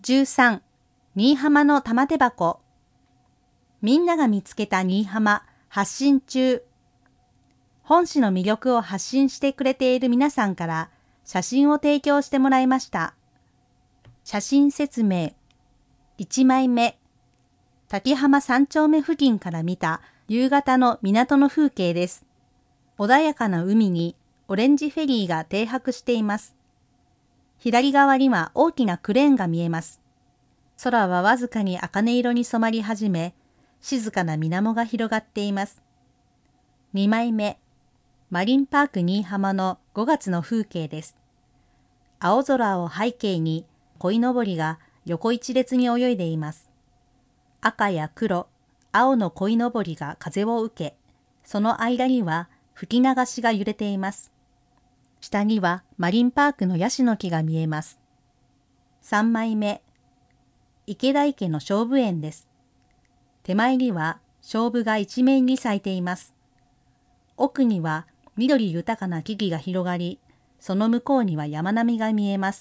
13、新居浜の玉手箱。みんなが見つけた新居浜発信中。本市の魅力を発信してくれている皆さんから写真を提供してもらいました。写真説明。1枚目。滝浜3丁目付近から見た夕方の港の風景です。穏やかな海にオレンジフェリーが停泊しています。左側には大きなクレーンが見えます。空はわずかに茜色に染まり始め、静かな水面が広がっています。2枚目、マリンパーク新居浜の5月の風景です。青空を背景に鯉のぼりが横一列に泳いでいます。赤や黒、青の鯉のぼりが風を受け、その間には吹き流しが揺れています。下にはマリンパークのヤシの木が見えます。3枚目、池田池の菖蒲園です。手前には菖蒲が一面に咲いています。奥には緑豊かな木々が広がり、その向こうには山並みが見えます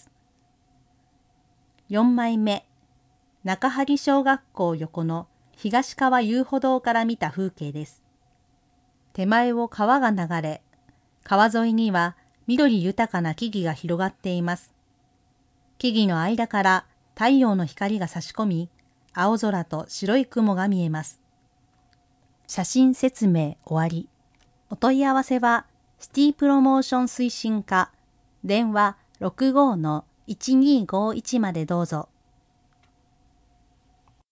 。4枚目、中萩小学校横の東川遊歩道から見た風景です。手前を川が流れ、川沿いには緑豊かな木々が広がっています。木々の間から太陽の光が差し込み、青空と白い雲が見えます。写真説明終わり。お問い合わせはシティプロモーション推進課、電話65-1251までどうぞ。